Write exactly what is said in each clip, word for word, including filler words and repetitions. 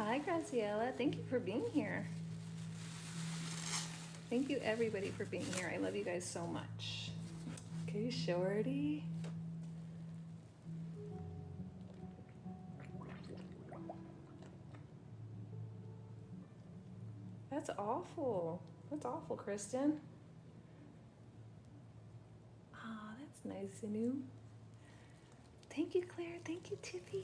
Hi, Graciela. Thank you for being here. Thank you, everybody, for being here. I love you guys so much. Okay, Shorty. That's awful. That's awful, Kristen. Ah, that's nice of you. Thank you, Claire. Thank you, Tiffy.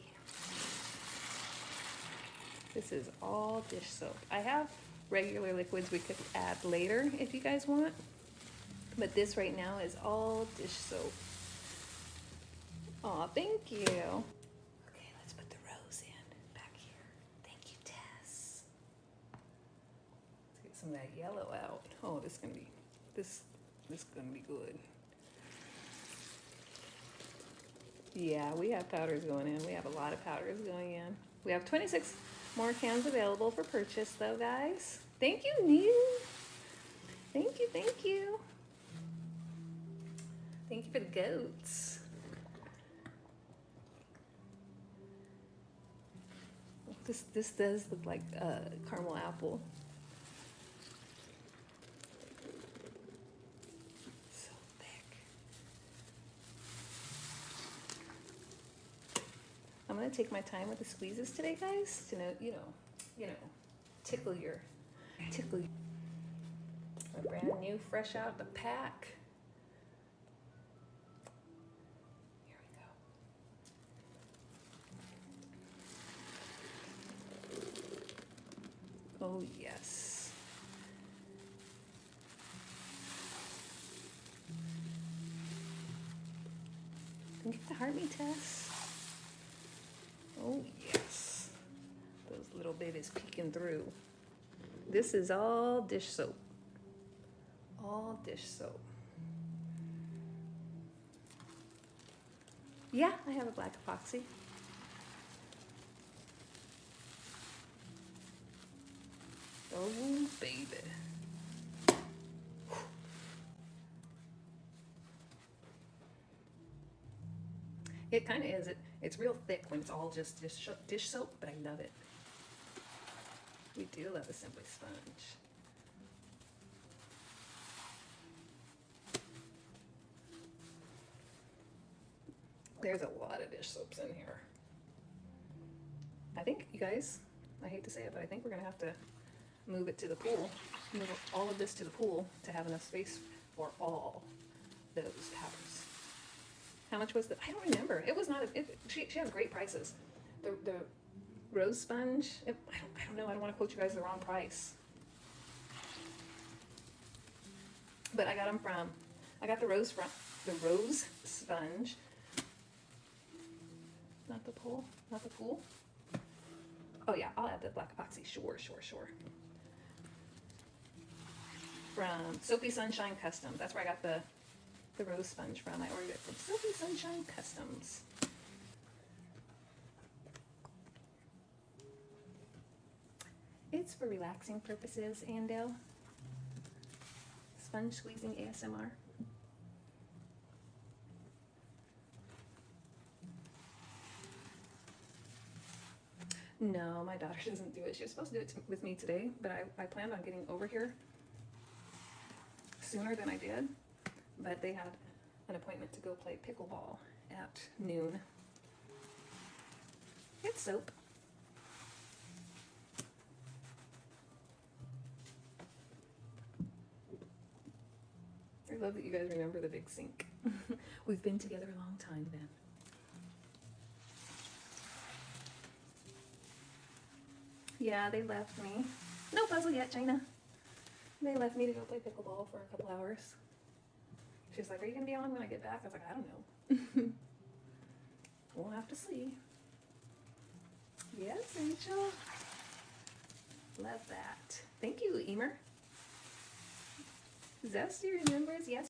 This is all dish soap. I have regular liquids we could add later if you guys want, but this right now is all dish soap. Aw, thank you. Okay, let's put the rose in back here. Thank you, Tess. Let's get some of that yellow out. Oh, this is gonna be this this is gonna be good. Yeah, we have powders going in. We have a lot of powders going in. We have twenty-six more cans available for purchase though, guys. Thank you, Neil. Thank you, thank you. Thank you for the goats. This this does look like uh, caramel apple. So thick. I'm gonna take my time with the squeezes today, guys, to know, you know, you know, tickle your, tickle your. A brand new, fresh out the pack. Here we go. Oh yes. Can you get the heart me test? Oh yes. Those little babies peeking through. This is all dish soap. All dish soap. Yeah, I have a black epoxy. Oh, baby. It kind of is. It, it's real thick when it's all just dish, dish soap, but I love it. We do love a Simply Sponge. There's a lot of dish soaps in here. I think, you guys, I hate to say it, but I think we're gonna have to move it to the pool. Move all of this to the pool to have enough space for all those powders. How much was the, I don't remember. It was not, a, it, she, she has great prices. The, the rose sponge, it, I, don't, I don't know, I don't wanna quote you guys the wrong price. But I got them from, I got the rose from, the rose sponge. Not the pool, not the pool. Oh yeah, I'll add the black epoxy, sure, sure, sure. From Soapy Sunshine Customs. That's where I got the, the rose sponge from. I ordered it from Soapy Sunshine Customs. It's for relaxing purposes, Andel. Sponge squeezing A S M R. No, my daughter doesn't do it. She was supposed to do it to, with me today, but I, I planned on getting over here sooner than I did. But they had an appointment to go play pickleball at noon. It's soap. I love that you guys remember the big sink. We've been together a long time then. Yeah, they left me. No puzzle yet, China. They left me to go play pickleball for a couple hours. She's like, are you going to be on when I get back? I was like, I don't know. We'll have to see. Yes, Rachel. Love that. Thank you, Emer. Zesty remembers. Yes,